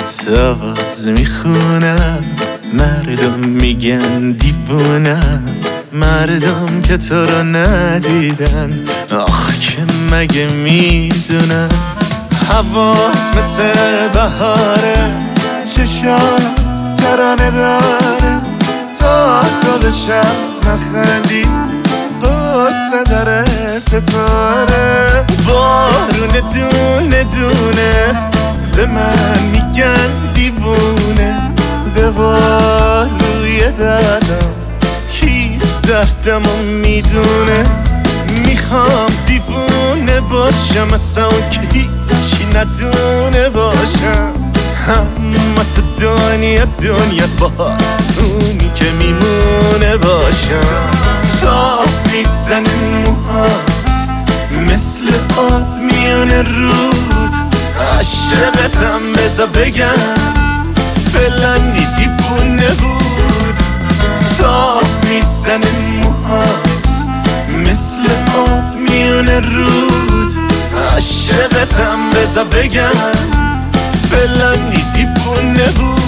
آواز میخونم، مردم میگن دیوونم، مردم که تو رو ندیدن آخ که مگه میدونن. هوات مثل بهاره، چشات ترانه داره، تا تو به شب نخندی قصه داره ستاره. بارون دونه دونه به من میگن دیوونه، به روی دردم کی دردمو میدونه. میخوام دیوونه باشم اصلا اون که هیچی ندونه باشم، اما تو دنیاست باز اونی که میمونه باشم. تا میزنه موهات مثل آب میونه رود، عاشقتم بذار بگم فلانی دیوونه بود. تا میزنه موهات مثل آب میونه رود، عاشقتم بذار بگم فلانی دیوونه بود.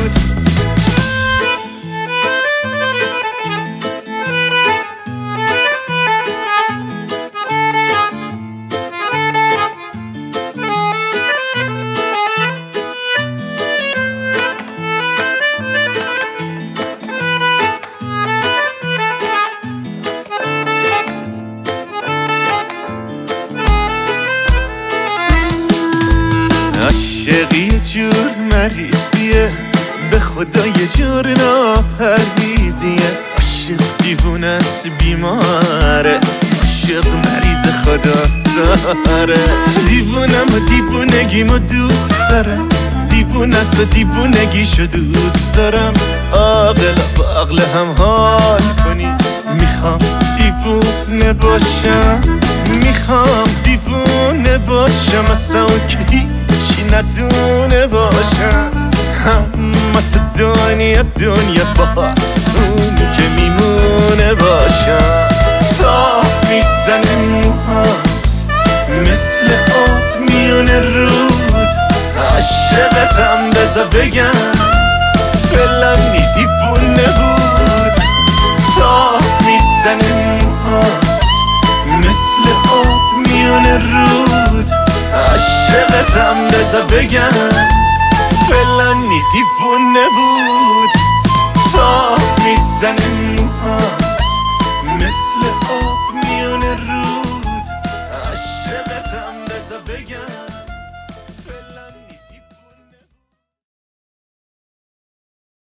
عاشقی یه جور مریضیه، به خدا یه جور ناپرهیزیه. عاشق دیوونه است بیماره، عاشق مریض خدا ساره. دیوونم و دیوونگیمو دوست دارم، دیوونه است و دیوونگیشو دوست دارم. عاقل با عقل هم حال کنی، میخوام دیوونه باشم، میخوام دیوونه باشم اصلا اون که هیچی ندونه باشم. اما تو دنیاست باز اونی که میمونه باشم. تا میزنه موهات مثل آب میونه رود، عاشقتم بذار بگم فلانی دیوونه بود. تا میزنه موهات مثل آب میونه رود، عاشقتم بذار بگم فلانی دیوونه بود. تا